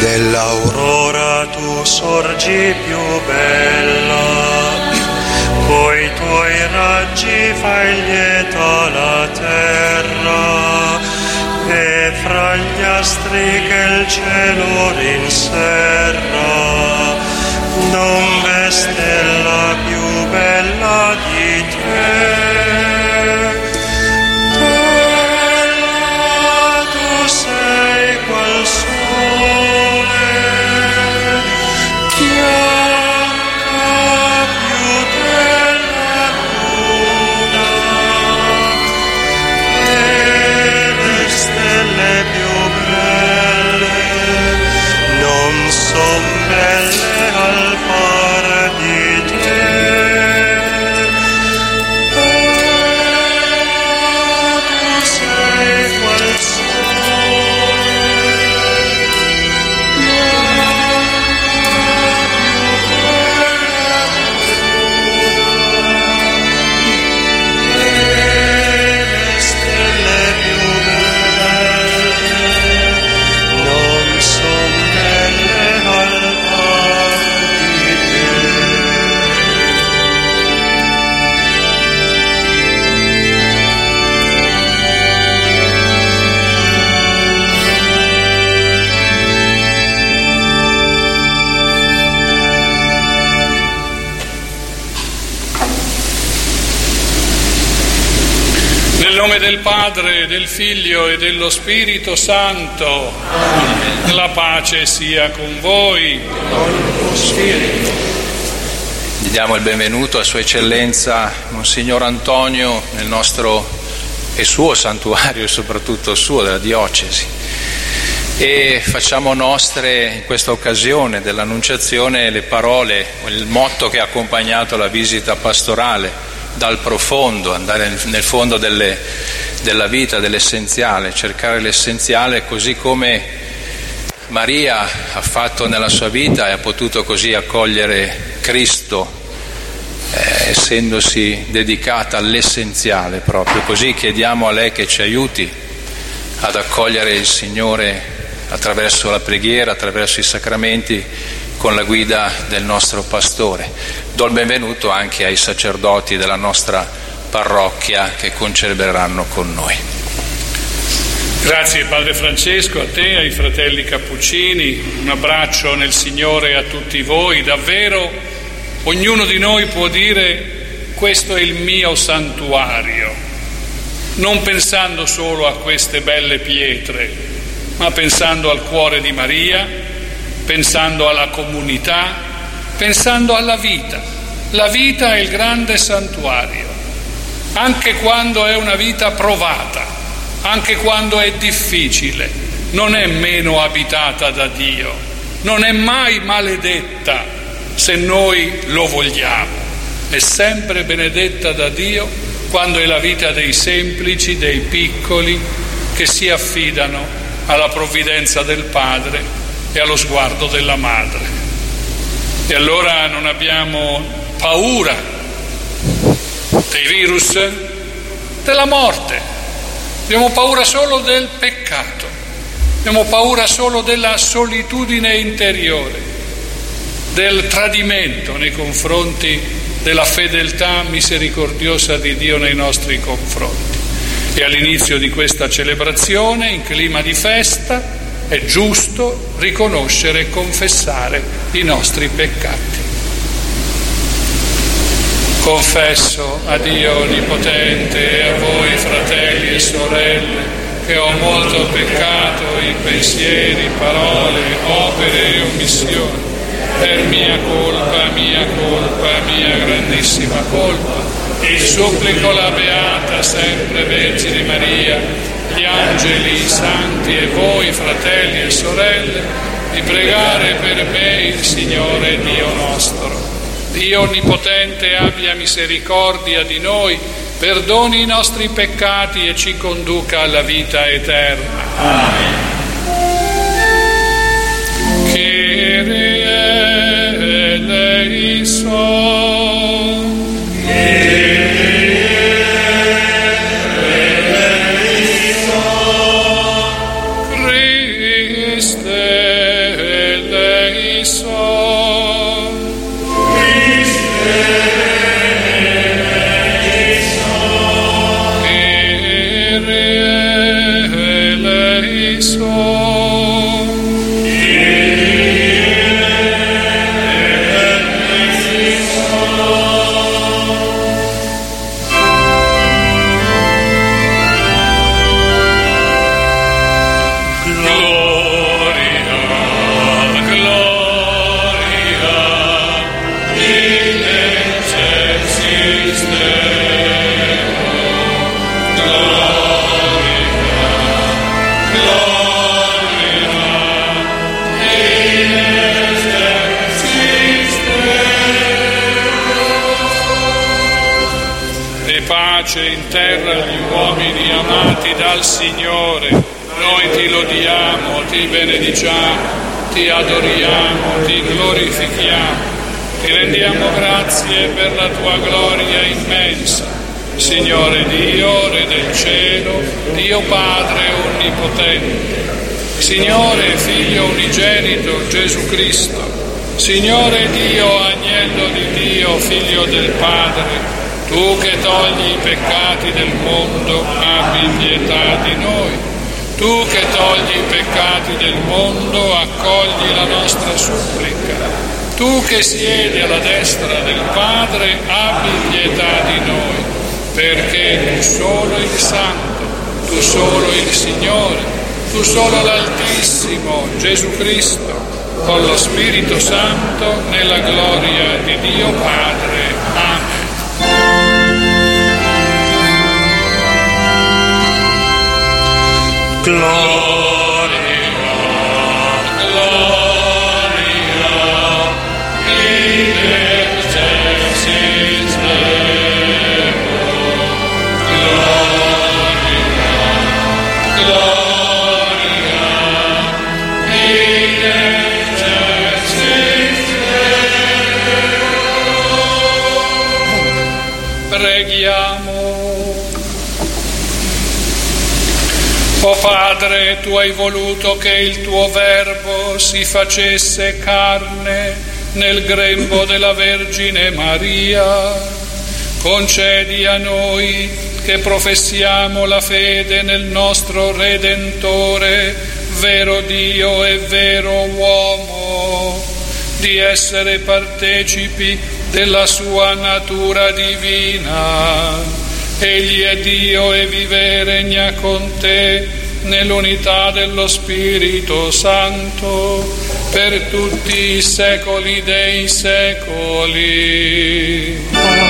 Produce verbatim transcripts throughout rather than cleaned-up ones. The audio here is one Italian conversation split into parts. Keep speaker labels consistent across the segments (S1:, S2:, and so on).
S1: Nell'aurora tu sorgi più bella, coi tuoi raggi fai lieta la terra, e fra gli astri che il cielo rinserra non v'è stella più bella di te. Bella tu sei qual sole, bianca più della luna, e le stelle più belle non son belle al par di te. Bella tu sei qual sole,
S2: Nel nome del Padre, del Figlio e dello Spirito Santo. Amen. La pace sia con voi.
S3: Gli diamo il benvenuto a Sua Eccellenza Monsignor Antonio nel nostro e suo santuario, e soprattutto suo, della diocesi. E facciamo nostre in questa occasione dell'Annunciazione le parole, il motto che ha accompagnato la visita pastorale: dal profondo, andare nel fondo delle, della vita, dell'essenziale, cercare l'essenziale, così come Maria ha fatto nella sua vita e ha potuto così accogliere Cristo, eh, essendosi dedicata all'essenziale proprio. Così chiediamo a lei che ci aiuti ad accogliere il Signore attraverso la preghiera, attraverso i sacramenti, con la guida del nostro pastore. Do il benvenuto anche ai sacerdoti della nostra parrocchia che concelebreranno con noi.
S2: Grazie Padre Francesco, a te, ai fratelli Cappuccini, un abbraccio nel Signore a tutti voi. Davvero ognuno di noi può dire: questo è il mio santuario, non pensando solo a queste belle pietre, ma pensando al cuore di Maria, pensando alla comunità, pensando alla vita. La vita è il grande santuario, anche quando è una vita provata, anche quando è difficile, non è meno abitata da Dio, non è mai maledetta se noi lo vogliamo, è sempre benedetta da Dio quando è la vita dei semplici, dei piccoli, che si affidano alla provvidenza del Padre e allo sguardo della madre. E allora non abbiamo paura dei virus, della morte, abbiamo paura solo del peccato, abbiamo paura solo della solitudine interiore, del tradimento nei confronti della fedeltà misericordiosa di Dio nei nostri confronti. E all'inizio di questa celebrazione, in clima di festa, è giusto riconoscere e confessare i nostri peccati. Confesso a Dio Onnipotente e a voi, fratelli e sorelle, che ho molto peccato in pensieri, parole, opere e omissioni, per mia colpa, mia colpa, mia grandissima colpa, e supplico la Beata sempre Vergine Maria, gli angeli, i santi e voi, fratelli e sorelle, di pregare per me il Signore Dio nostro. Dio Onnipotente abbia misericordia di noi, perdoni i nostri peccati e ci conduca alla vita eterna. Amen. Kyrie eleison. Christe pace in terra agli uomini amati dal Signore. Noi ti lodiamo, ti benediciamo, ti adoriamo, ti glorifichiamo, ti rendiamo grazie per la tua gloria immensa. Signore Dio, Re del cielo, Dio Padre onnipotente, Signore Figlio unigenito Gesù Cristo, Signore Dio, Agnello di Dio, Figlio del Padre, tu che togli i peccati del mondo, abbi pietà di noi. Tu che togli i peccati del mondo, accogli la nostra supplica. Tu che siedi alla destra del Padre, abbi pietà di noi, perché tu solo il Santo, tu solo il Signore, tu solo l'Altissimo, Gesù Cristo, con lo Spirito Santo, nella gloria di Dio Padre. Amen.
S1: Gloria,
S2: Gloria, in excelsis Deo. Gloria, Gloria, in excelsis Deo. Preghiamo. O Padre, tu hai voluto che il tuo Verbo si facesse carne nel grembo della Vergine Maria. Concedi a noi che professiamo la fede nel nostro Redentore, vero Dio e vero uomo, di essere partecipi della sua natura divina. Egli è Dio e vive e regna con te nell'unità dello Spirito Santo per tutti i secoli dei secoli.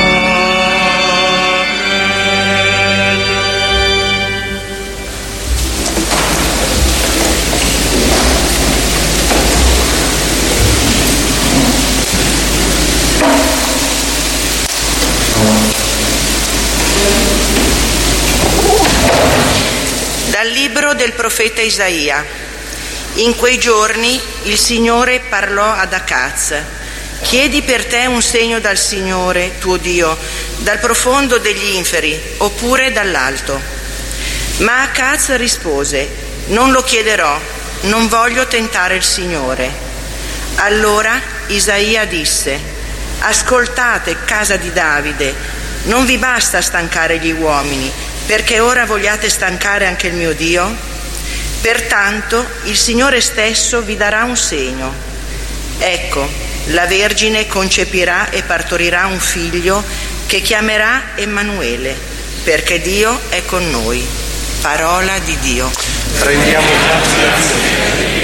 S4: Dal libro del profeta Isaia. In quei giorni il Signore parlò ad Acaz: chiedi per te un segno dal Signore tuo Dio, dal profondo degli inferi, oppure dall'alto. Ma Acaz rispose: non lo chiederò, non voglio tentare il Signore. Allora Isaia disse: ascoltate, casa di Davide, non vi basta stancare gli uomini, perché ora vogliate stancare anche il mio Dio? Pertanto il Signore stesso vi darà un segno. Ecco, la Vergine concepirà e partorirà un figlio che chiamerà Emanuele, perché Dio è con noi. Parola di Dio.
S3: Rendiamo grazie a Dio.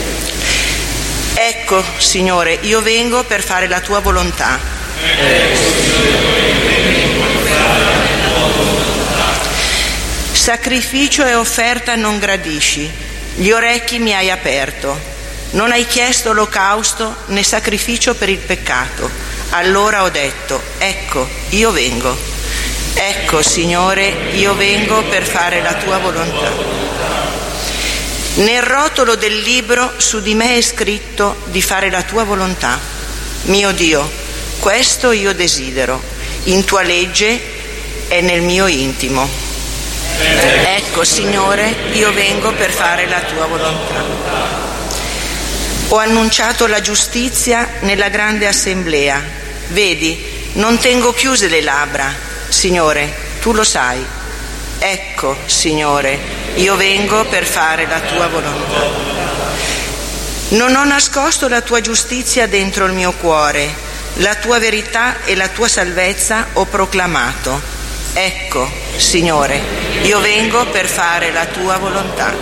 S4: Ecco, Signore, io vengo per fare la tua volontà.
S1: ecco, Signore, io vengo per fare la tua volontà.
S4: Sacrificio e offerta non gradisci, gli orecchi mi hai aperto. Non hai chiesto olocausto né sacrificio per il peccato. Allora ho detto: ecco, io vengo. Ecco, Signore, io vengo per fare la tua volontà. Nel rotolo del libro su di me è scritto di fare la tua volontà. Mio Dio, questo io desidero. In tua legge è nel mio intimo. Ecco, Signore, io vengo per fare la tua volontà. Ho annunciato la giustizia nella grande assemblea. Vedi, non tengo chiuse le labbra. Signore, tu lo sai. Ecco, Signore, io vengo per fare la tua volontà. Non ho nascosto la tua giustizia dentro il mio cuore. La tua verità e la tua salvezza ho proclamato. Ecco, Signore, io vengo per fare la tua volontà.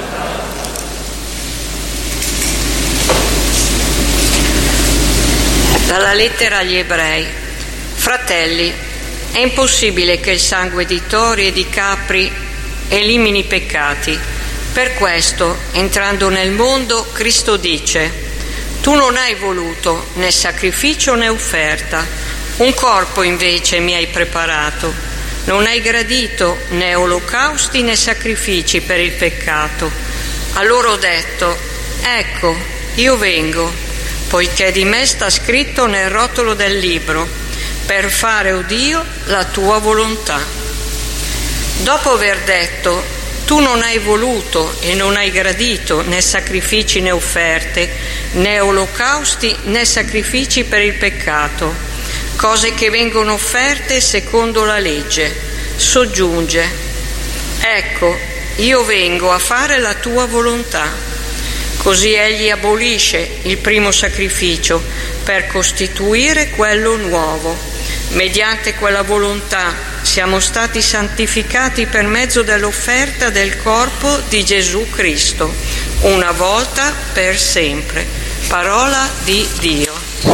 S5: Dalla lettera agli Ebrei. Fratelli, è impossibile che il sangue di tori e di capri elimini i peccati. Per questo, entrando nel mondo, Cristo dice: tu non hai voluto né sacrificio né offerta, un corpo invece mi hai preparato. non hai gradito né olocausti né sacrifici per il peccato. Allora ho detto: ecco, io vengo, poiché di me sta scritto nel rotolo del libro, per fare, o Dio, la tua volontà. Dopo aver detto: tu non hai voluto e non hai gradito né sacrifici né offerte, né olocausti né sacrifici per il peccato, cose che vengono offerte secondo la legge, soggiunge: ecco, io vengo a fare la tua volontà. Così egli abolisce il primo sacrificio per costituire quello nuovo. Mediante quella volontà siamo stati santificati per mezzo dell'offerta del corpo di Gesù Cristo, una volta per sempre. Parola di Dio.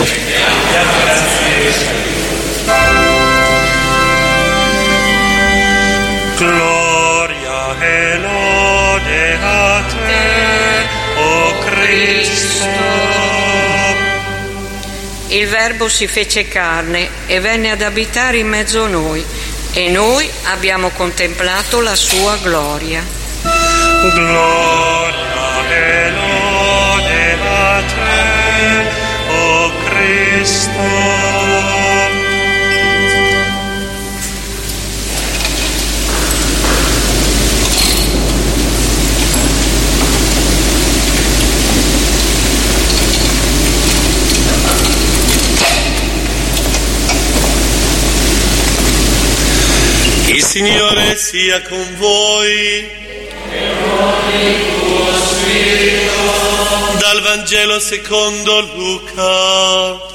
S1: Gloria e lode a te, o Cristo.
S5: Il Verbo si fece carne e venne ad abitare in mezzo a noi, e noi abbiamo contemplato la sua gloria.
S1: Gloria e lode a te, o Cristo. Il Signore sia con voi. E con il tuo spirito. Dal Vangelo secondo Luca.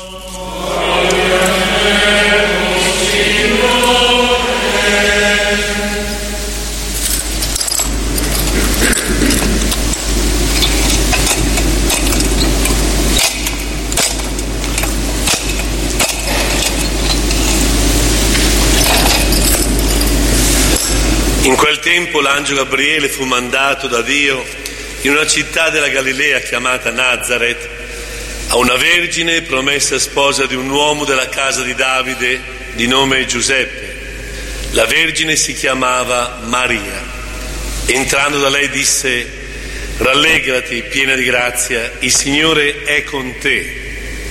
S1: In quel tempo l'angelo Gabriele fu mandato da Dio in una città della Galilea chiamata Nazaret a una vergine promessa sposa di un uomo della casa di Davide di nome Giuseppe. La vergine si chiamava Maria. Entrando da lei disse: rallegrati, piena di grazia, il Signore è con te.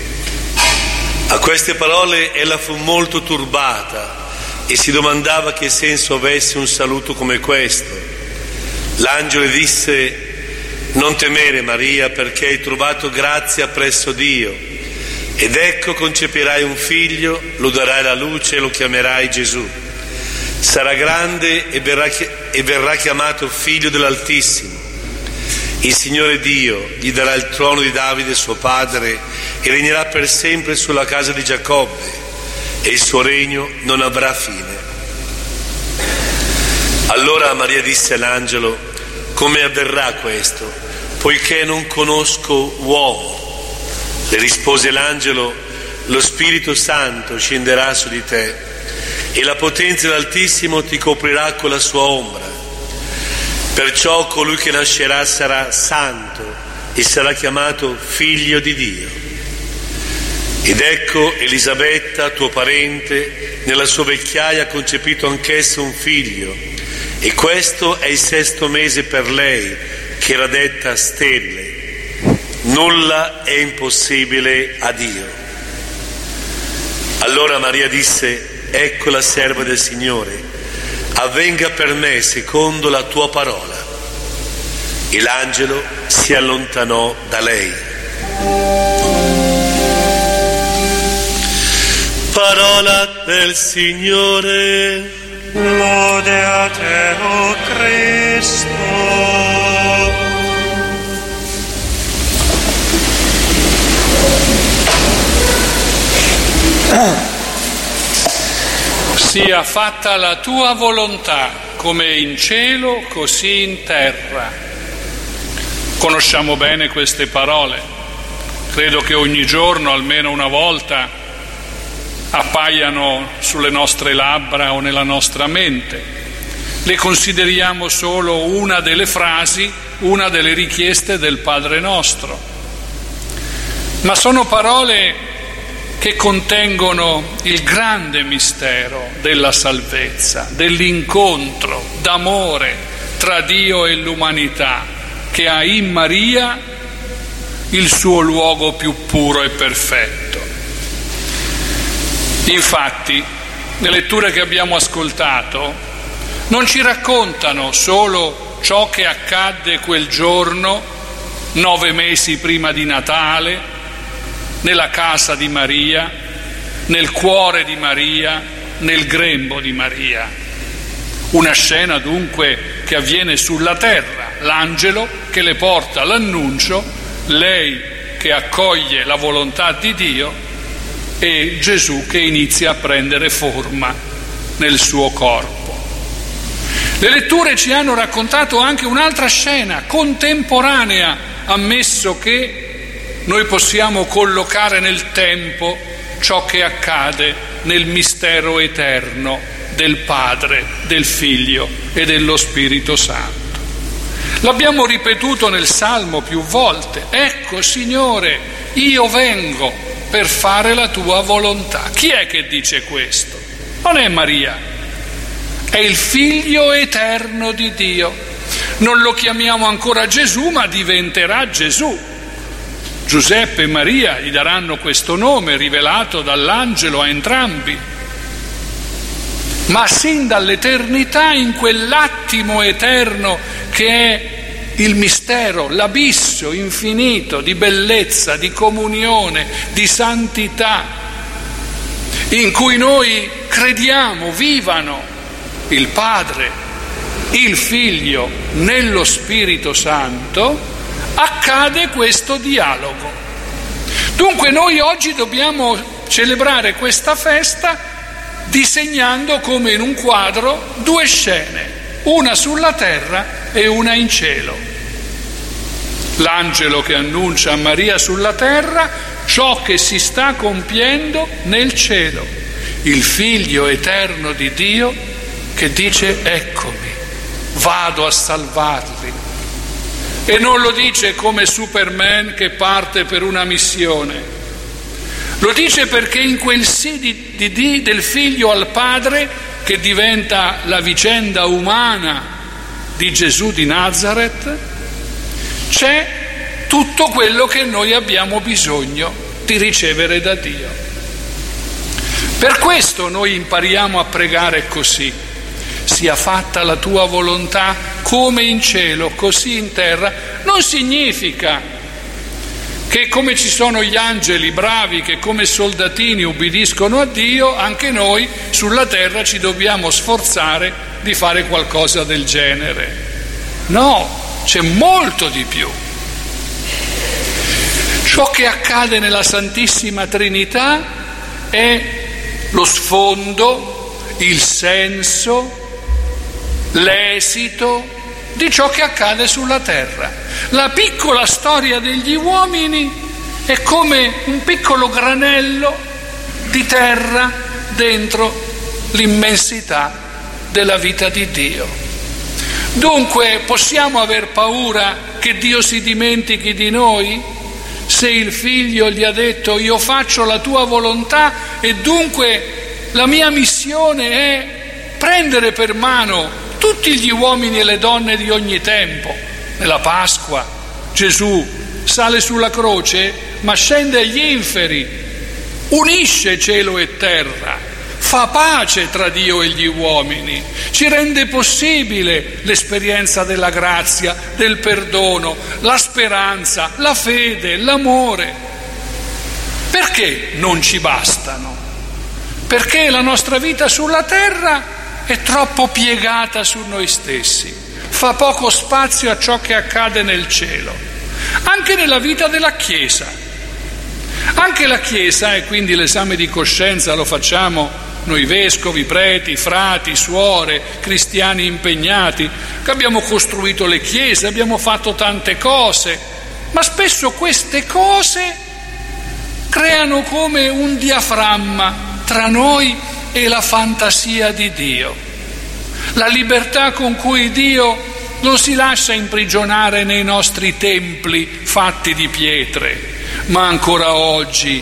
S1: A queste parole ella fu molto turbata e si domandava che senso avesse un saluto come questo. L'angelo le disse: non temere, Maria, perché hai trovato grazia presso Dio, ed ecco concepirai un figlio, lo darai alla luce e lo chiamerai Gesù. Sarà grande e verrà, e verrà chiamato figlio dell'Altissimo. Il Signore Dio gli darà il trono di Davide suo padre e regnerà per sempre sulla casa di Giacobbe, e il suo regno non avrà fine. Allora Maria disse all'angelo: come avverrà questo, poiché non conosco uomo? Le rispose l'angelo: lo Spirito Santo scenderà su di te e la potenza dell'Altissimo ti coprirà con la sua ombra. Perciò colui che nascerà sarà santo e sarà chiamato figlio di Dio. Ed ecco Elisabetta, tuo parente, nella sua vecchiaia ha concepito anch'essa un figlio, e questo è il sesto mese per lei, che era detta sterile. Nulla è impossibile a Dio. Allora Maria disse: ecco la serva del Signore, avvenga per me secondo la tua parola. E l'angelo si allontanò da lei. Parola del Signore. Lode a te, o Cristo.
S2: Sia fatta la tua volontà, come in cielo, così in terra. Conosciamo bene queste parole. Credo che ogni giorno, almeno una volta, appaiano sulle nostre labbra o nella nostra mente. Le consideriamo solo una delle frasi, una delle richieste del Padre nostro. Ma sono parole che contengono il grande mistero della salvezza, dell'incontro d'amore tra Dio e l'umanità, che ha in Maria il suo luogo più puro e perfetto. Infatti, le letture che abbiamo ascoltato non ci raccontano solo ciò che accadde quel giorno, nove mesi prima di Natale, nella casa di Maria, nel cuore di Maria, nel grembo di Maria. Una scena dunque che avviene sulla terra, l'angelo che le porta l'annuncio, lei che accoglie la volontà di Dio e Gesù che inizia a prendere forma nel suo corpo. Le letture ci hanno raccontato anche un'altra scena contemporanea, ammesso che noi possiamo collocare nel tempo ciò che accade nel mistero eterno del Padre, del Figlio e dello Spirito Santo. L'abbiamo ripetuto nel Salmo più volte: ecco Signore, io vengo per fare la tua volontà. Chi è che dice questo? Non è Maria, è il Figlio eterno di Dio. Non lo chiamiamo ancora Gesù, ma diventerà Gesù. Giuseppe e Maria gli daranno questo nome rivelato dall'angelo a entrambi. Ma sin dall'eternità, in quell'attimo eterno che è il mistero, l'abisso infinito di bellezza, di comunione, di santità, in cui noi crediamo vivano il Padre, il Figlio nello Spirito Santo, accade questo dialogo. Dunque noi oggi dobbiamo celebrare questa festa disegnando come in un quadro due scene, una sulla terra e una in cielo. L'angelo che annuncia a Maria sulla terra ciò che si sta compiendo nel cielo, il Figlio eterno di Dio che dice: eccomi, vado a salvarli. E non lo dice come Superman che parte per una missione, lo dice perché in quel sì di, di, di, del Figlio al Padre, che diventa la vicenda umana di Gesù di Nazareth, c'è tutto quello che noi abbiamo bisogno di ricevere da Dio. Per questo noi impariamo a pregare così: sia fatta la tua volontà come in cielo, così in terra. Non significa che come ci sono gli angeli bravi che come soldatini ubbidiscono a Dio, anche noi sulla terra ci dobbiamo sforzare di fare qualcosa del genere. No, c'è molto di più. Ciò che accade nella Santissima Trinità è lo sfondo, il senso, l'esito di ciò che accade sulla terra. La piccola storia degli uomini è come un piccolo granello di terra dentro l'immensità della vita di Dio. Dunque possiamo aver paura che Dio si dimentichi di noi? Se il Figlio gli ha detto: io faccio la tua volontà e dunque la mia missione è prendere per mano tutti gli uomini e le donne di ogni tempo. Nella Pasqua Gesù sale sulla croce ma scende agli inferi, unisce cielo e terra, fa pace tra Dio e gli uomini, ci rende possibile l'esperienza della grazia, del perdono, la speranza, la fede, l'amore. Perché non ci bastano? Perché la nostra vita sulla terra è troppo piegata su noi stessi, fa poco spazio a ciò che accade nel cielo. Anche nella vita della Chiesa. Anche la Chiesa, e quindi l'esame di coscienza lo facciamo noi vescovi, preti, frati, suore, cristiani impegnati, che abbiamo costruito le chiese, abbiamo fatto tante cose, ma spesso queste cose creano come un diaframma tra noi e la fantasia di Dio, la libertà con cui Dio non si lascia imprigionare nei nostri templi fatti di pietre, ma ancora oggi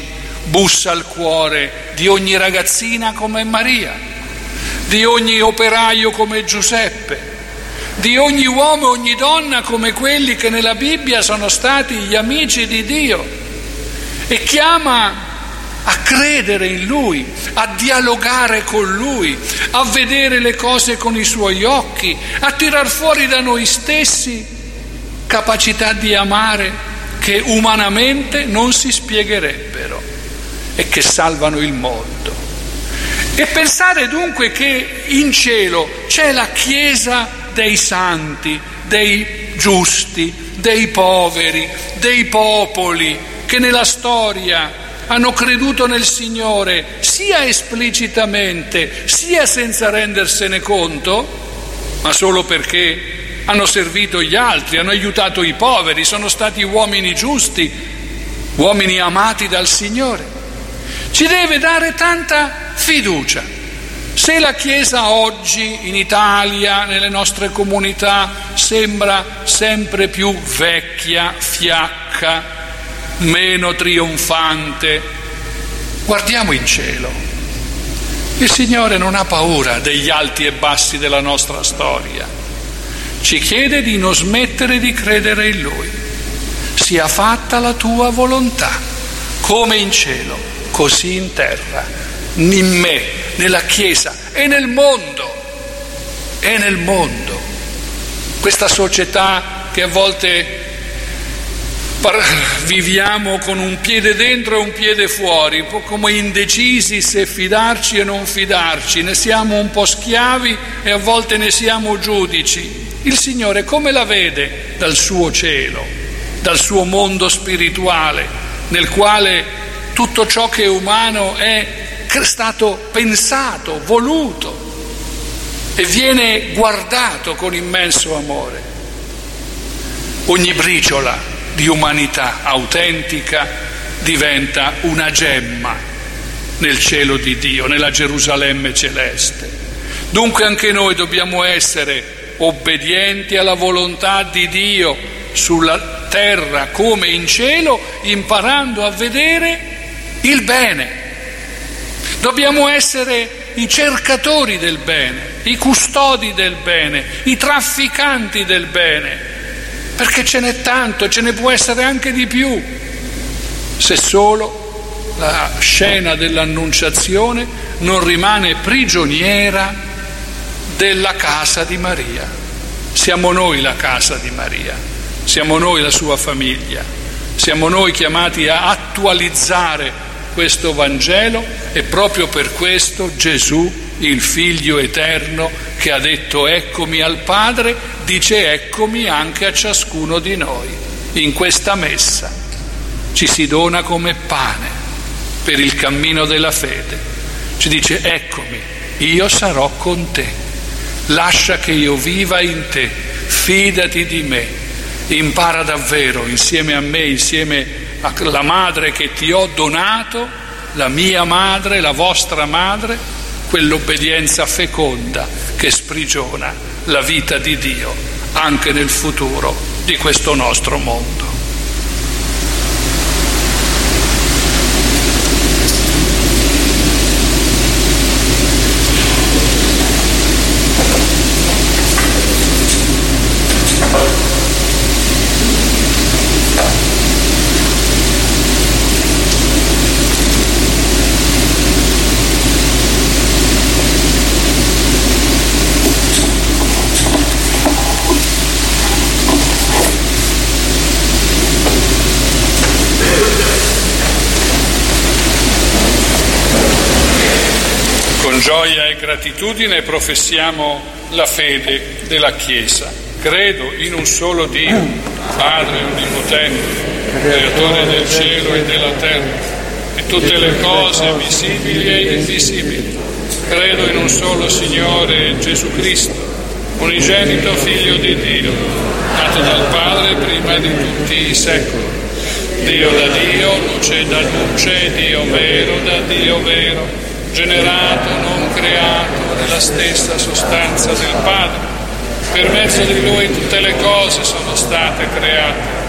S2: bussa al cuore di ogni ragazzina come Maria, di ogni operaio come Giuseppe, di ogni uomo e ogni donna come quelli che nella Bibbia sono stati gli amici di Dio, e chiama a credere in Lui, a dialogare con Lui, a vedere le cose con i Suoi occhi, a tirar fuori da noi stessi capacità di amare che umanamente non si spiegherebbero e che salvano il mondo. E pensare dunque che in cielo c'è la Chiesa dei santi, dei giusti, dei poveri, dei popoli che nella storia hanno creduto nel Signore sia esplicitamente sia senza rendersene conto, ma solo perché hanno servito gli altri, hanno aiutato i poveri, sono stati uomini giusti, uomini amati dal Signore, ci deve dare tanta fiducia. Se la Chiesa oggi in Italia, nelle nostre comunità, sembra sempre più vecchia, fiacca, meno trionfante, guardiamo in cielo. Il Signore non ha paura degli alti e bassi della nostra storia. Ci chiede di non smettere di credere in Lui. Sia fatta la tua volontà, come in cielo, così in terra. In me, nella Chiesa e nel mondo, e nel mondo. Questa società che a volte viviamo con un piede dentro e un piede fuori, un po' come indecisi se fidarci e non fidarci, ne siamo un po' schiavi e a volte ne siamo giudici. Il Signore come la vede dal suo cielo, dal suo mondo spirituale, nel quale tutto ciò che è umano è stato pensato, voluto e viene guardato con immenso amore. Ogni briciola di umanità autentica diventa una gemma nel cielo di Dio, nella Gerusalemme celeste. Dunque anche noi dobbiamo essere obbedienti alla volontà di Dio sulla terra come in cielo, imparando a vedere il bene. Dobbiamo essere i cercatori del bene, i custodi del bene, i trafficanti del bene, perché ce n'è tanto, ce ne può essere anche di più, se solo la scena dell'Annunciazione non rimane prigioniera della casa di Maria. Siamo noi la casa di Maria, siamo noi la sua famiglia, siamo noi chiamati a attualizzare questo Vangelo, e proprio per questo Gesù, il Figlio eterno, che ha detto eccomi al Padre, dice eccomi anche a ciascuno di noi. In questa messa ci si dona come pane per il cammino della fede. Ci dice eccomi, io sarò con te, lascia che io viva in te, fidati di me, impara davvero insieme a me, insieme alla madre che ti ho donato, la mia madre, la vostra madre, quell'obbedienza feconda che sprigiona la vita di Dio anche nel futuro di questo nostro mondo. Con gioia e gratitudine professiamo la fede della Chiesa. Credo in un solo Dio, Padre onnipotente, creatore del cielo e della terra, e tutte le cose visibili e invisibili. Credo in un solo Signore Gesù Cristo, unigenito Figlio di Dio, nato dal Padre prima di tutti i secoli. Dio da Dio, luce da luce, Dio vero da Dio vero, generato, non creato, nella stessa sostanza del Padre. Per mezzo di Lui tutte le cose sono state create.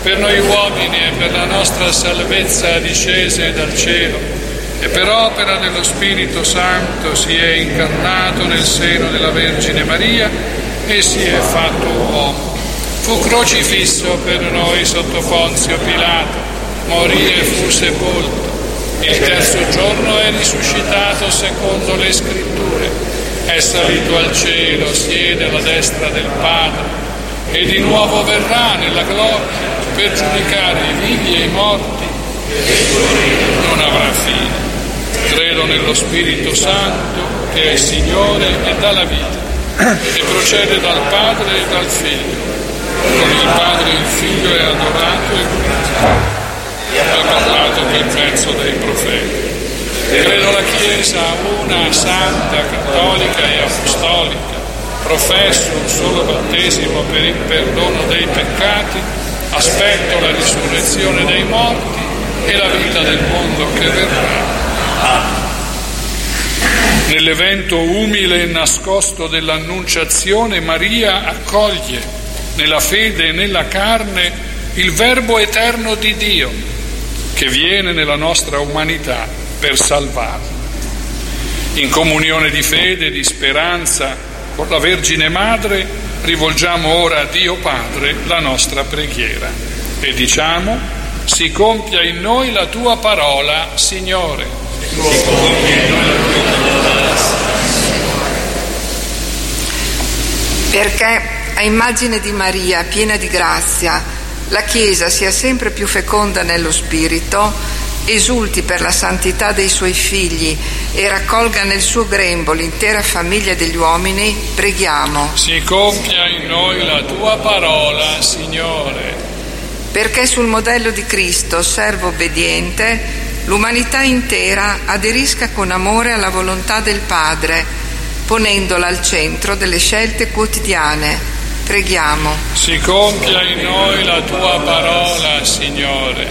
S2: per noi uomini e per la nostra salvezza discese dal cielo, e per opera dello Spirito Santo si è incarnato nel seno della Vergine Maria e si è fatto uomo. Fu crocifisso per noi sotto Ponzio Pilato, morì e fu sepolto. Il terzo giorno è risuscitato secondo le Scritture, è salito al cielo, siede alla destra del Padre e di nuovo verrà nella gloria per giudicare i vivi e i morti, non avrà fine. Credo nello Spirito Santo, che è Signore e dà la vita, e procede dal Padre e dal Figlio. Con il Padre e il Figlio è adorato e glorificato. Ha parlato per mezzo dei profeti. Credo la Chiesa una, santa, cattolica e apostolica. Professo un solo battesimo per il perdono dei peccati. Aspetto la risurrezione dei morti e la vita del mondo che verrà. Nell'evento umile e nascosto dell'Annunciazione, Maria accoglie nella fede e nella carne il Verbo eterno di Dio che viene nella nostra umanità per salvarla. In comunione di fede e di speranza con la Vergine Madre rivolgiamo ora a Dio Padre la nostra preghiera e diciamo: si compia in noi la tua parola, Signore.
S6: Perché a immagine di Maria, piena di grazia, la Chiesa sia sempre più feconda nello Spirito, esulti per la santità dei suoi figli e raccolga nel suo grembo l'intera famiglia degli uomini, preghiamo.
S2: Si compia in noi la tua parola, Signore.
S6: Perché sul modello di Cristo, servo obbediente, l'umanità intera aderisca con amore alla volontà del Padre, ponendola al centro delle scelte quotidiane. Preghiamo.
S2: Si compia in noi la tua parola, Signore.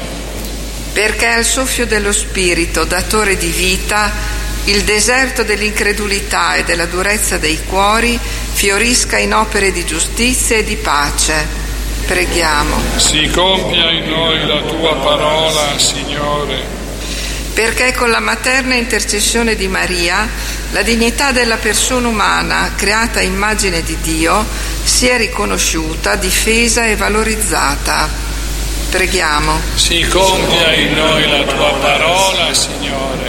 S6: Perché al soffio dello Spirito, datore di vita, il deserto dell'incredulità e della durezza dei cuori fiorisca in opere di giustizia e di pace. Preghiamo.
S2: Si compia in noi la tua parola, Signore.
S6: Perché con la materna intercessione di Maria la dignità della persona umana, creata a immagine di Dio, sia riconosciuta, difesa e valorizzata. Preghiamo.
S2: Si compia in noi la tua parola, Signore.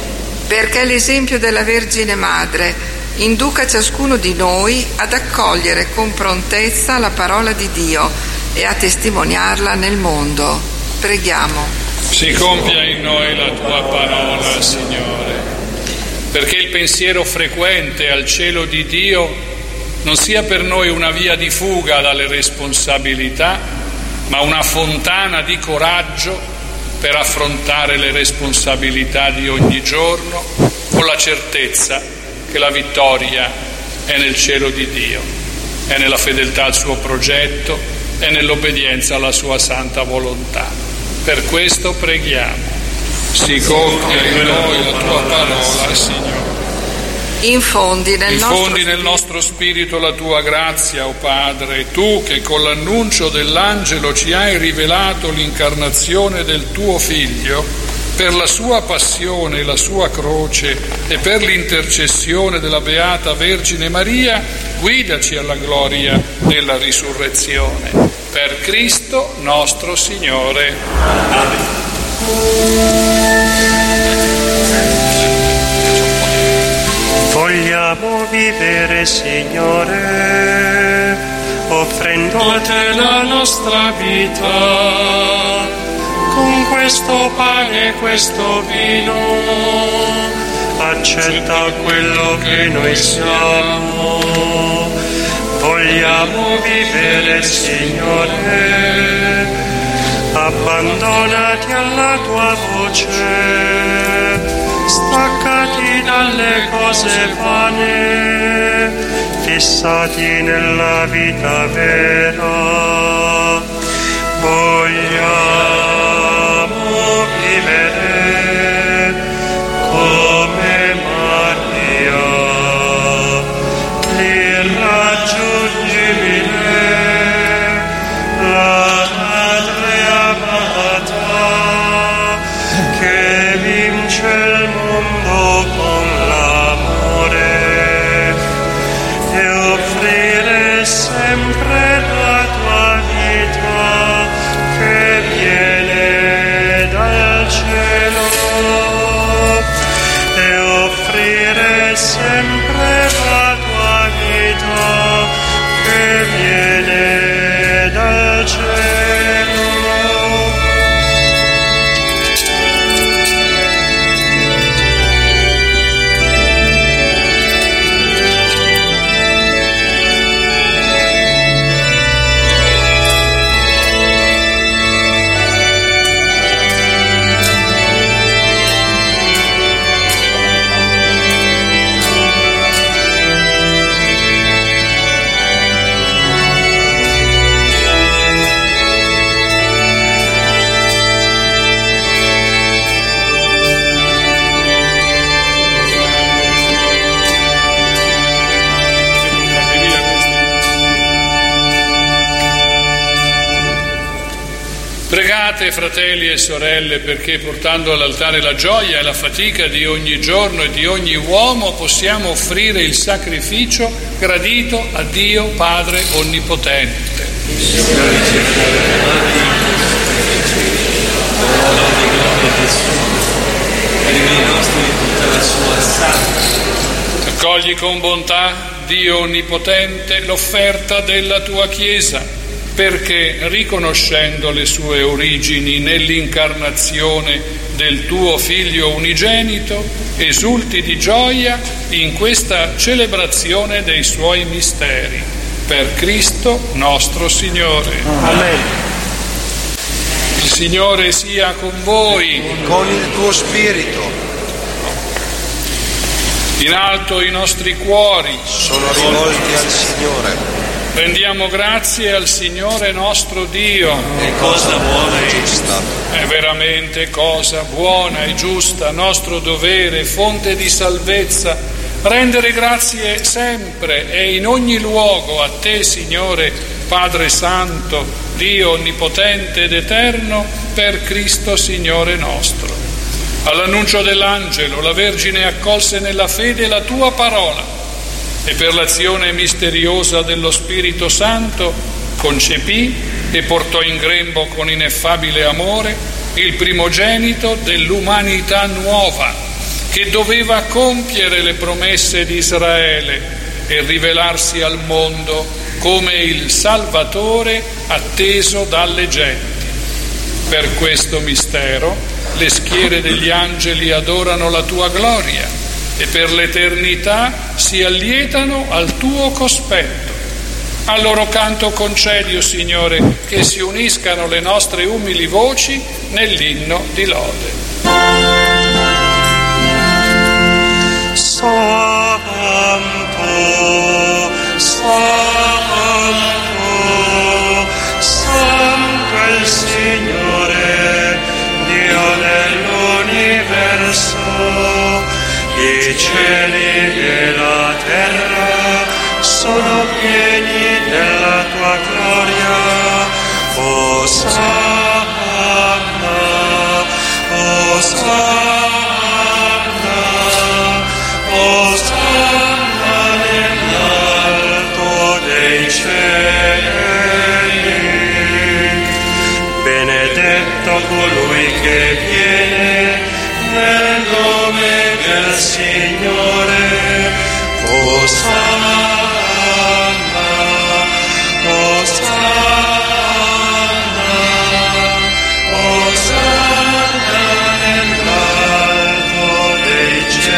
S6: Perché l'esempio della Vergine Madre induca ciascuno di noi ad accogliere con prontezza la parola di Dio e a testimoniarla nel mondo. Preghiamo.
S2: Si compia in noi la tua parola, Signore, perché il pensiero frequente al cielo di Dio non sia per noi una via di fuga dalle responsabilità, ma una fontana di coraggio per affrontare le responsabilità di ogni giorno con la certezza che la vittoria è nel cielo di Dio, è nella fedeltà al suo progetto, è nell'obbedienza alla sua santa volontà. Per questo preghiamo. Si compia in noi la tua parola, Signore.
S6: Infondi nel,
S2: Infondi
S6: nostro,
S2: nel nostro spirito la tua grazia, o Padre, tu che con l'annuncio dell'angelo ci hai rivelato l'incarnazione del tuo Figlio, per la sua passione e la sua croce e per l'intercessione della Beata Vergine Maria, guidaci alla gloria della risurrezione. Per Cristo nostro Signore. Amen.
S7: Vogliamo vivere, Signore, offrendo a te la nostra vita, con questo pane e questo vino. Accetta quello che noi siamo. Vogliamo vivere, Signore, abbandonati alla tua voce, staccati dalle cose vane, fissati nella vita vera. Vogliamo vivere come Maria, l'irraggiungibile, la madre cielo e offrire sempre la tua vita che viene dal cielo.
S2: Pregate, fratelli e sorelle, perché portando all'altare la gioia e la fatica di ogni giorno e di ogni uomo possiamo offrire il sacrificio gradito a Dio Padre Onnipotente. Accogli con bontà, Dio Onnipotente, l'offerta della tua Chiesa, perché, riconoscendo le sue origini nell'incarnazione del tuo Figlio unigenito, esulti di gioia in questa celebrazione dei suoi misteri. Per Cristo nostro Signore.
S8: Amen.
S2: Il Signore sia con voi.
S8: Con il tuo spirito.
S2: In alto i nostri cuori
S8: sono rivolti al Signore.
S2: Rendiamo grazie al Signore nostro Dio.
S1: È cosa buona e giusta.
S2: È veramente cosa buona e giusta, nostro dovere, fonte di salvezza, rendere grazie sempre e in ogni luogo a Te, Signore, Padre Santo, Dio Onnipotente ed Eterno, per Cristo Signore nostro. All'annuncio dell'angelo, la Vergine accolse nella fede la Tua parola, e per l'azione misteriosa dello Spirito Santo concepì e portò in grembo con ineffabile amore il primogenito dell'umanità nuova, che doveva compiere le promesse di Israele e rivelarsi al mondo come il Salvatore atteso dalle genti. Per questo mistero le schiere degli angeli adorano la Tua gloria e per l'eternità si allietano al Tuo cospetto. Al loro canto concedi, o Signore, che si uniscano le nostre umili voci nell'inno di lode.
S7: Santo, Santo, Santo è il Signore, Dio dell'universo. I cieli e la terra sono pieni della tua gloria. Osanna, Osanna, Osanna nell'alto dei cieli. Benedetto colui che viene nel nome del Signore. Osanna, Osanna, Osanna nell'alto dei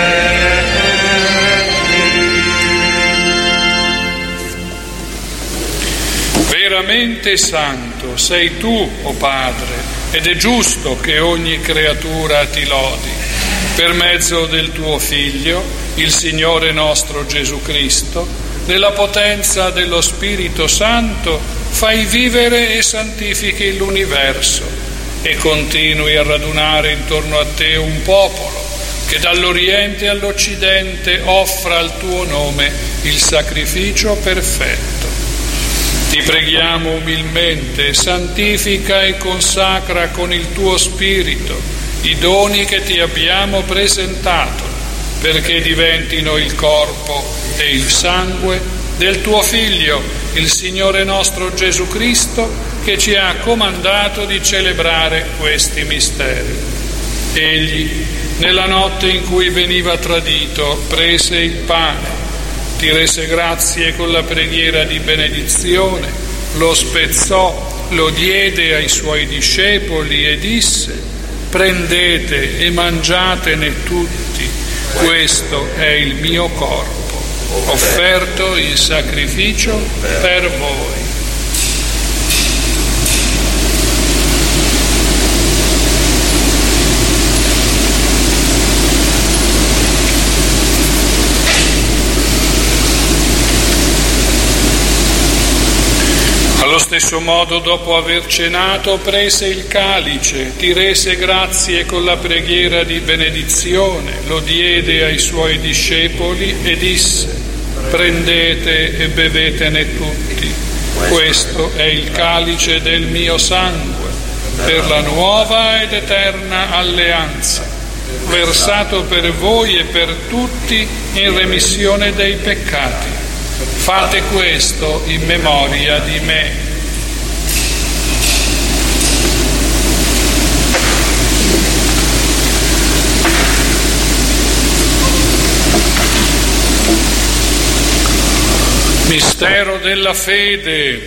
S7: cieli.
S2: Veramente santo sei tu, o Padre, ed è giusto che ogni creatura ti lodi. Per mezzo del tuo Figlio, il Signore nostro Gesù Cristo, nella potenza dello Spirito Santo, fai vivere e santifichi l'universo e continui a radunare intorno a te un popolo che dall'Oriente all'Occidente offra al tuo nome il sacrificio perfetto. Ti preghiamo umilmente, santifica e consacra con il tuo Spirito i doni che ti abbiamo presentato, perché diventino il corpo e il sangue del tuo Figlio, il Signore nostro Gesù Cristo, che ci ha comandato di celebrare questi misteri. Egli, nella notte in cui veniva tradito, prese il pane, ti rese grazie con la preghiera di benedizione, lo spezzò, lo diede ai suoi discepoli e disse: prendete e mangiatene tutti, questo è il mio corpo, offerto in sacrificio per voi. Allo stesso modo, dopo aver cenato, prese il calice, ti rese grazie con la preghiera di benedizione, lo diede ai suoi discepoli e disse: prendete e bevetene tutti, questo è il calice del mio sangue, per la nuova ed eterna alleanza, versato per voi e per tutti in remissione dei peccati. Fate questo in memoria di me. Mistero della fede.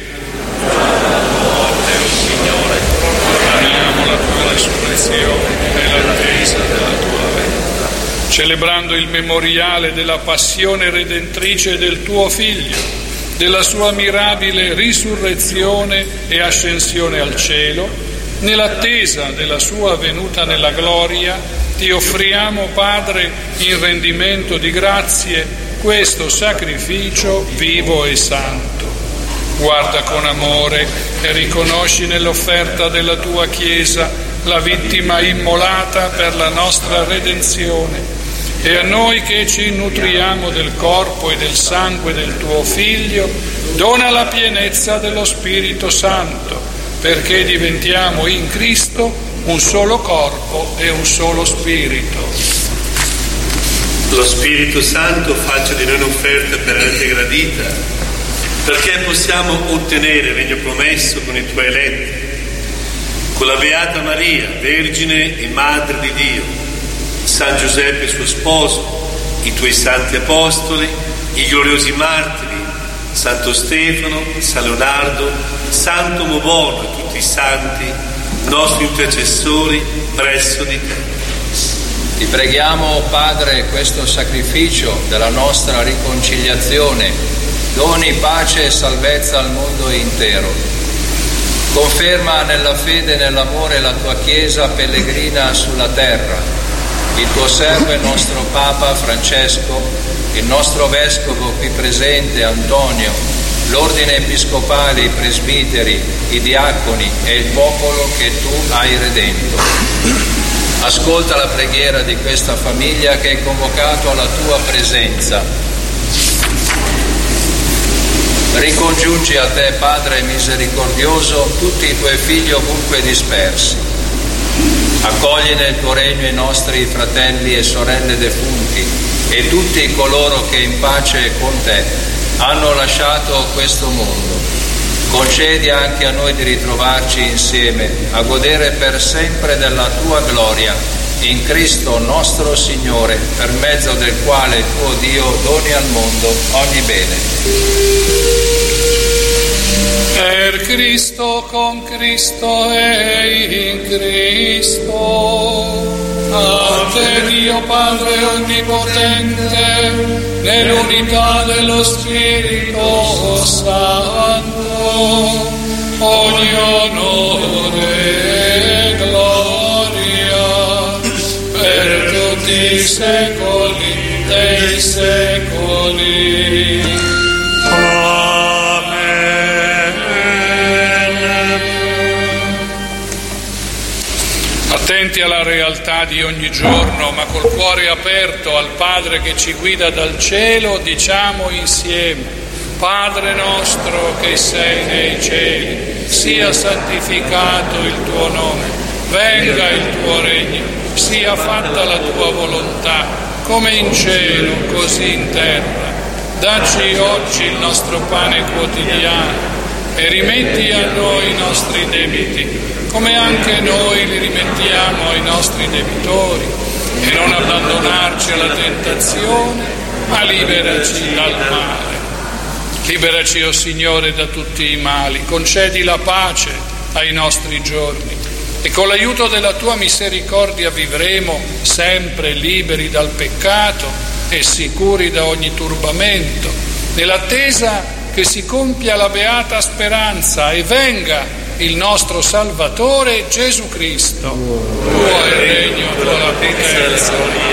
S7: Signore,
S2: proclamiamo la tua resurrezione nell'attesa della tua venuta. Celebrando il memoriale della passione redentrice del tuo Figlio, della sua mirabile risurrezione e ascensione al cielo, nell'attesa della sua venuta nella gloria, ti offriamo, Padre, in rendimento di grazie, questo sacrificio vivo e santo. Guarda con amore e riconosci nell'offerta della tua Chiesa la vittima immolata per la nostra redenzione, e a noi che ci nutriamo del corpo e del sangue del tuo Figlio, dona la pienezza dello Spirito Santo, perché diventiamo in Cristo un solo corpo e un solo spirito.
S1: Lo Spirito Santo faccia di noi un'offerta perenne gradita, perché possiamo ottenere il regno promesso con i tuoi eletti, con la Beata Maria, Vergine e Madre di Dio, San Giuseppe suo sposo, i tuoi santi apostoli, i gloriosi martiri, Santo Stefano, San Leonardo, Santo Mobono e tutti i santi, nostri intercessori presso di te.
S3: Ti preghiamo, Padre, questo sacrificio della nostra riconciliazione doni pace e salvezza al mondo intero. Conferma nella fede e nell'amore la tua Chiesa pellegrina sulla terra, il tuo servo e nostro Papa Francesco, il nostro Vescovo qui presente Antonio, l'ordine episcopale, i presbiteri, i diaconi e il popolo che tu hai redento. Ascolta la preghiera di questa famiglia che è convocato alla tua presenza. Ricongiungi a te, Padre misericordioso, tutti i tuoi figli ovunque dispersi. Accogli nel tuo regno i nostri fratelli e sorelle defunti e tutti coloro che in pace con te hanno lasciato questo mondo. Concedi anche a noi di ritrovarci insieme a godere per sempre della tua gloria in Cristo nostro Signore, per mezzo del quale tuo Dio doni al mondo ogni bene.
S2: Per Cristo, con Cristo e in Cristo, a te Dio Padre Onnipotente, nell'unità dello Spirito Santo, ogni onore e gloria per tutti i secoli dei secoli. Attenti alla realtà di ogni giorno, ma col cuore aperto al Padre che ci guida dal cielo, diciamo insieme: Padre nostro che sei nei cieli, sia santificato il tuo nome, venga il tuo regno, sia fatta la tua volontà, come in cielo, così in terra. Dacci oggi il nostro pane quotidiano e rimetti a noi i nostri debiti, come anche noi li rimettiamo ai nostri debitori, e non abbandonarci alla tentazione, ma liberaci dal male. Liberaci, o Signore, da tutti i mali, concedi la pace ai nostri giorni, e con l'aiuto della tua misericordia vivremo sempre liberi dal peccato e sicuri da ogni turbamento, nell'attesa che si compia la beata speranza e venga il nostro Salvatore Gesù Cristo. Tuo è il regno, tua la potenza,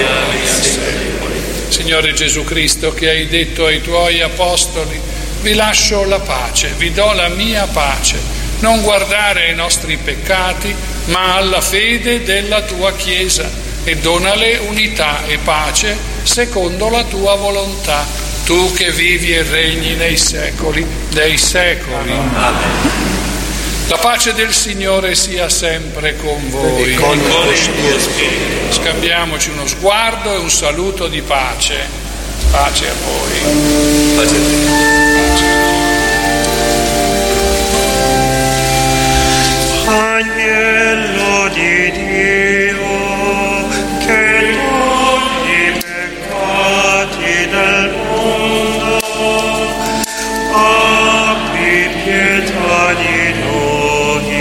S2: Signore Gesù Cristo, che hai detto ai tuoi apostoli: vi lascio la pace, vi do la mia pace, non guardare ai nostri peccati, ma alla fede della tua Chiesa, e donale unità e pace secondo la tua volontà, tu che vivi e regni nei secoli dei secoli. Amen. La pace del Signore sia sempre con voi.
S1: E con il tuo spirito.
S2: Scambiamoci uno sguardo e un saluto di pace. Pace a voi.
S1: Pace a te.
S7: Agnello di Dio, che togli i peccati del mondo, abbi pietà di noi.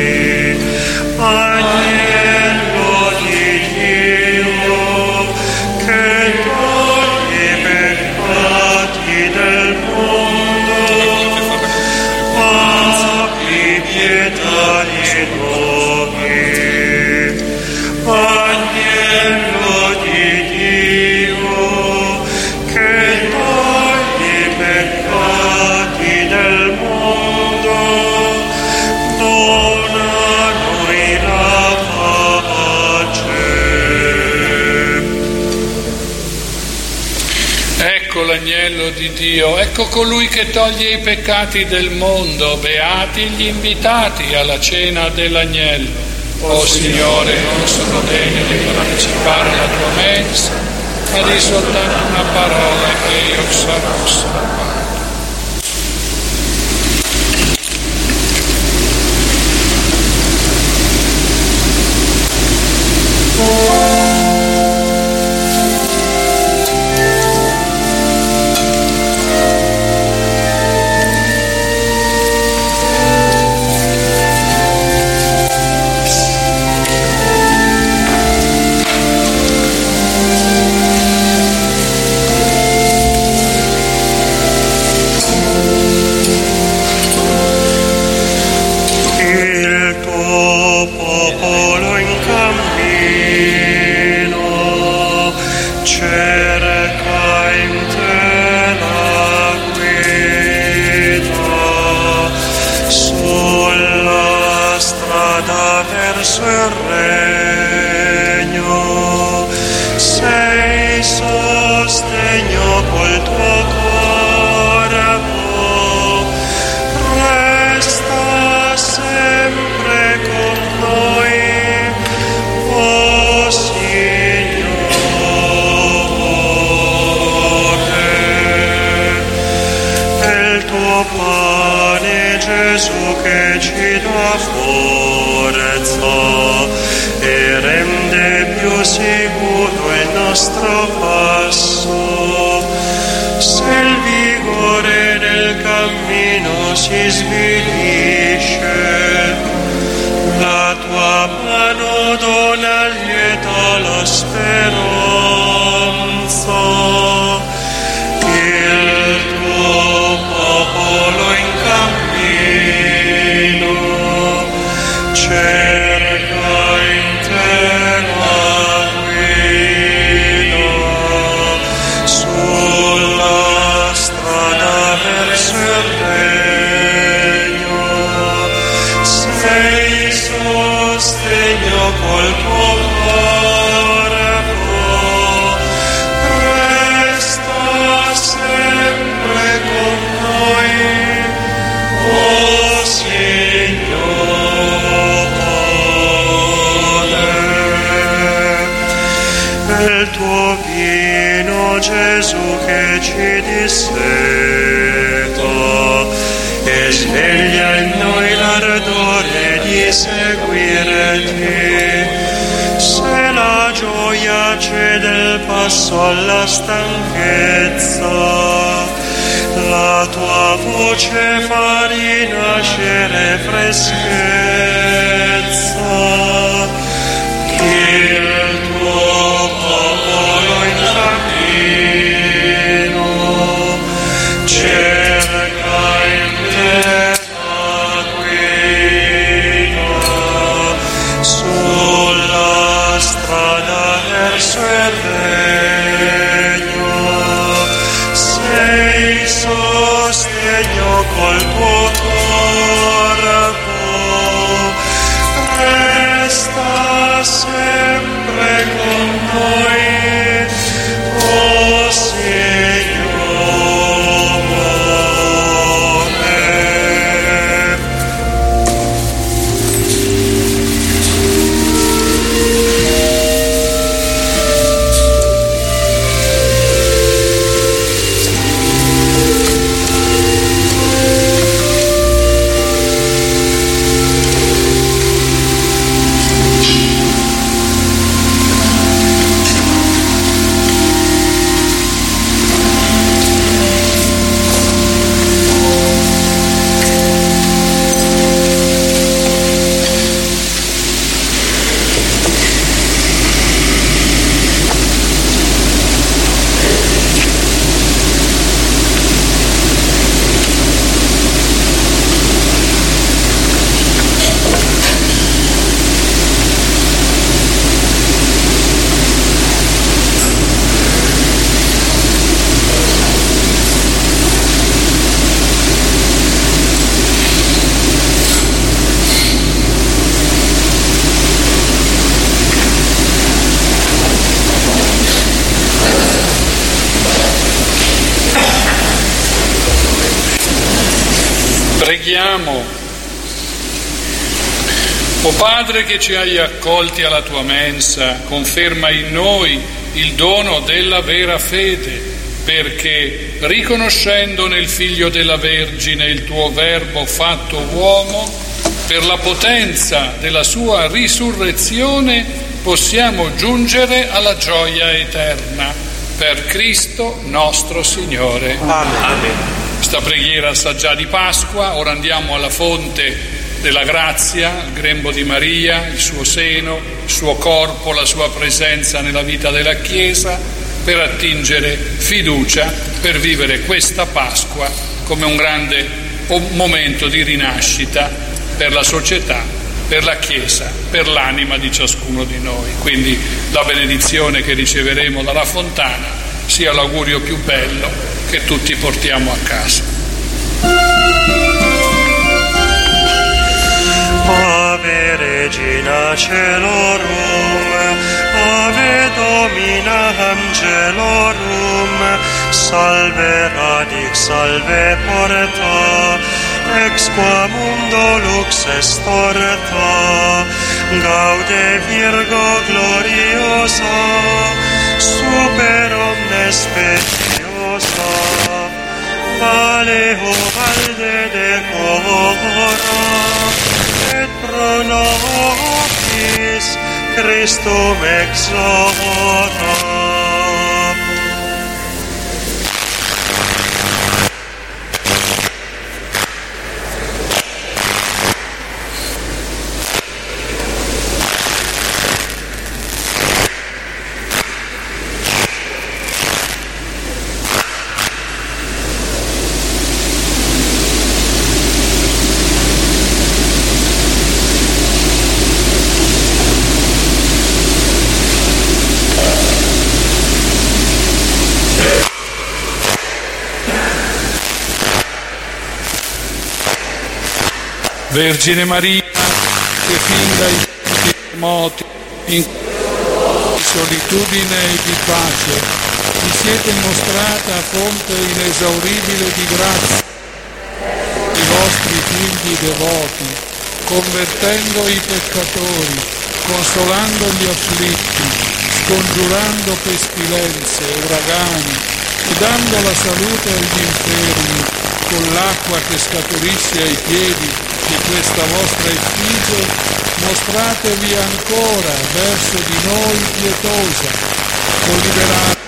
S7: Agnello di Dio, che togli i peccati del mondo, abbi pietà di noi. Agnello di Dio, che togli i peccati del mondo, dona a noi la pace.
S2: Ecco l'agnello di Dio, ecco colui che toglie i peccati del mondo. Beati gli invitati alla cena dell'agnello. O Signore, non sono degno di partecipare alla tua mensa, ma di soltanto una parola e io sarò salvato.
S7: Il tuo popolo in cammino cerca in te la guida sulla strada verso il regno. Sei sostegno col tuo corpo, resta sempre con noi, o Signore. È il tuo pane, Gesù, che ci dà forza e rende più sicuro il nostro passo. Se il vigore del cammino si svilisce, la tua mano dona lieta la speranza. Il tuo popolo in cammino cerca in te la guida sulla strada verso il regno. Sei sostegno col tuo corpo, resta sempre con noi, o Signore. Il tuo vino, Gesù, che ci disseta e sveglia in noi l'ardore di seguire te. Se la gioia cede il passo alla stanchezza, la tua voce fa rinascere freschezza. Il tuo popolo in cammino cerca in te la guida sulla strada verso il regno. Sei sostegno col tuo corpo, resta sempre con noi, oh Signore.
S2: Preghiamo. O Padre che ci hai accolti alla tua mensa, conferma in noi il dono della vera fede, perché, riconoscendo nel Figlio della Vergine il tuo Verbo fatto uomo, per la potenza della sua risurrezione possiamo giungere alla gioia eterna. Per Cristo nostro Signore.
S8: Amen.
S2: Amen. Questa preghiera sa già di Pasqua, ora andiamo alla fonte della grazia, il grembo di Maria, il suo seno, il suo corpo, la sua presenza nella vita della Chiesa, per attingere fiducia, per vivere questa Pasqua come un grande momento di rinascita per la società, per la Chiesa, per l'anima di ciascuno di noi. Quindi la benedizione che riceveremo dalla fontana sia l'augurio più bello che tutti portiamo a casa.
S7: Ave Regina Celorum, Ave Domina Angelorum, Salve Radix, Salve Porta, ex qua mundo lux est torta, Gaude Virgo gloriosa, super omnes speciosa, Vale o valde de cora, et pro nobis Christum exora.
S2: Vergine Maria, che fin dai terremoti, in solitudine e di pace, vi siete mostrata fonte inesauribile di grazia, i vostri figli devoti, convertendo i peccatori, consolando gli afflitti, scongiurando pestilenze, uragani, e dando la salute agli infermi, con l'acqua che scaturisce ai piedi di questa vostra effigie, mostratevi ancora verso di noi pietosa, solliberati,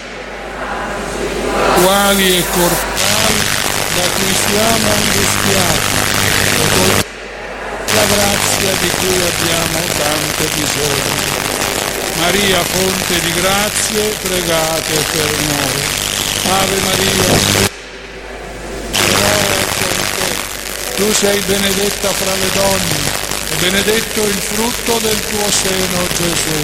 S2: quali e corporali da cui siamo angustiati, con la grazia di cui abbiamo tanto bisogno. Maria, fonte di grazie, pregate per noi. Ave Maria, Signore è con te. Tu sei benedetta fra le donne e benedetto il frutto del tuo seno, Gesù.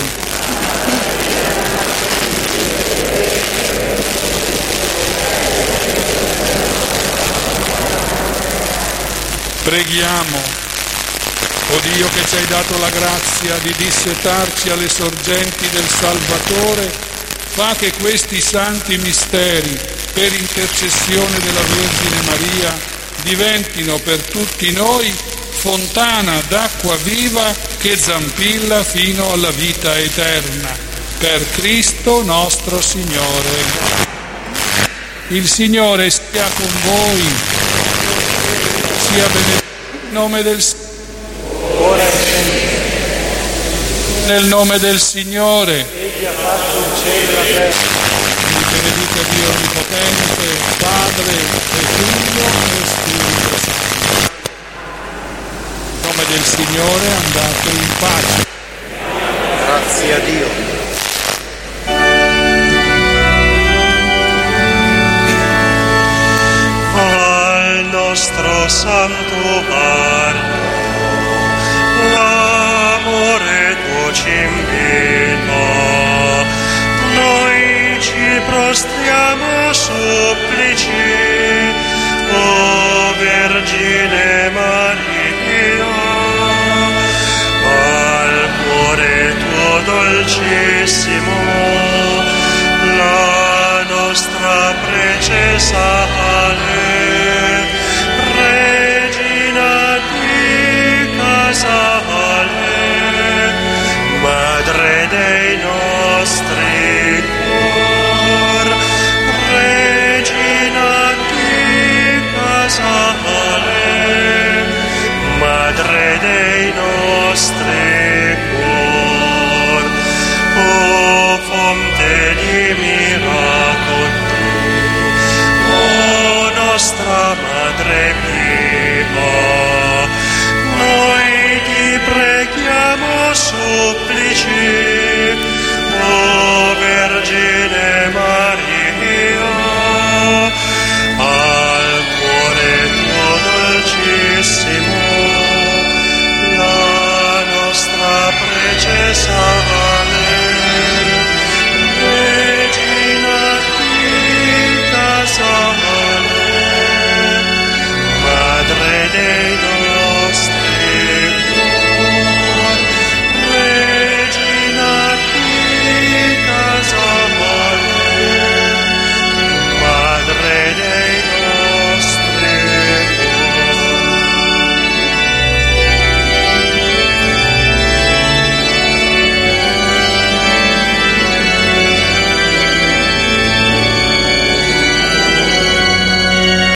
S2: Preghiamo. O Dio, che ci hai dato la grazia di dissetarci alle sorgenti del Salvatore, fa che questi santi misteri, per intercessione della Vergine Maria, diventino per tutti noi fontana d'acqua viva che zampilla fino alla vita eterna. Per Cristo nostro Signore. Il Signore sia con voi, sia benedetto nel nome del Signore.
S9: Ora e sempre.
S2: Nel nome del Signore.
S9: Egli ha fatto il cielo e la terra.
S2: Benedica Dio Onnipotente, Padre e Figlio e Spirito Santo. Nel nome del Signore, andate in pace.
S8: Grazie a Dio.
S7: Al nostro santuario l'amore tuo ci invita, noi ci prostriamo supplici, o Vergine Maria, al cuore tuo dolcissimo